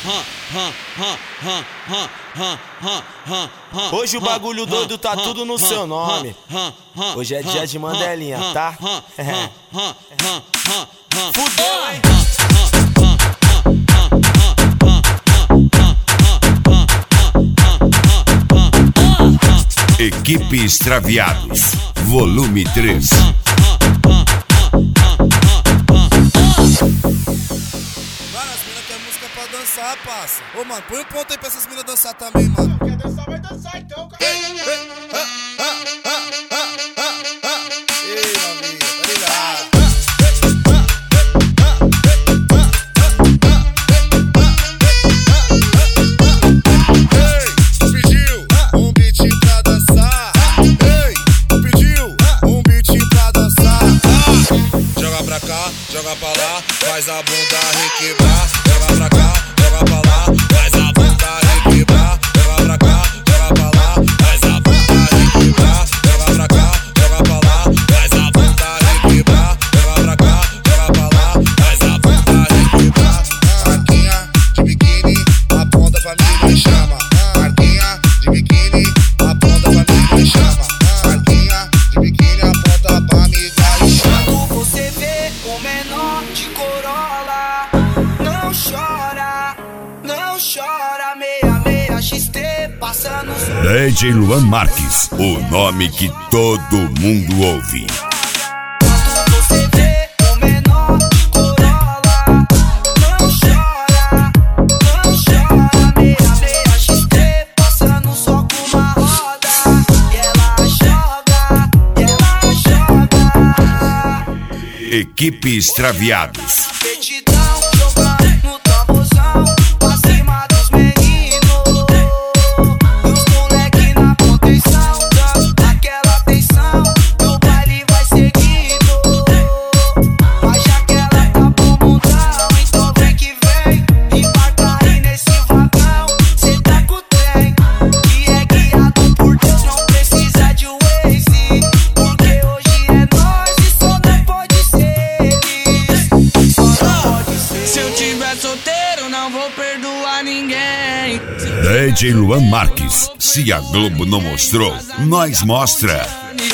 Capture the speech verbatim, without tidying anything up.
Hoje o bagulho doido tá tudo no seu nome. Hoje é dia de Mandelinha, tá? Fudeu, hein? Equipe Extraviados, volume três. Mano, as minas tem música pra dançar, parça. Ô, mano, põe um ponto aí pra essas minas dançar também, mano. Quer dançar, vai dançar então, cara. Ei, ei, ah, ah, ah, ah, ah, ah. Ei, amiga, tá ligado? Joga pra lá, faz a bunda requebrar. Joga pra cá, joga pra lá, faz a bunda requebrar. Joga pra cá, joga pra lá, faz a bunda requebrar. Joga pra cá, joga pra lá, faz a bunda requebrar. Joga pra cá, joga pra lá, faz a bunda requebrar. Marquinha de biquíni, aponta pra mim e chama. Marquinha de biquíni, aponta pra mim e chama. Marquinha de biquíni, aponta pra mim e chama. Você vê o menor de Corolla, não chora, não chora, meia, meia X T passando. D J Luan Marques, o nome que todo mundo ouve. Você vê o menor de Corolla, não chora, não chora, meia, meia X T passando só com uma roda. E ela joga, e ela joga. Equipe Extraviados. Petidão jogando no tamborzão, pra cima dos meninos. E os moleque na contenção, dando aquela atenção. No baile vai seguindo, mas já que ela tá bom mundão, então vem que vem. Embarca aí nesse vagão, cê tá com o trem, que é guiado por Deus, não precisa de Waze. Porque hoje é nós e só não pode ser. Se eu tiver solteiro, não vou perdoar ninguém. D J Luan Marques, se a Globo não mostrou, nós mostra.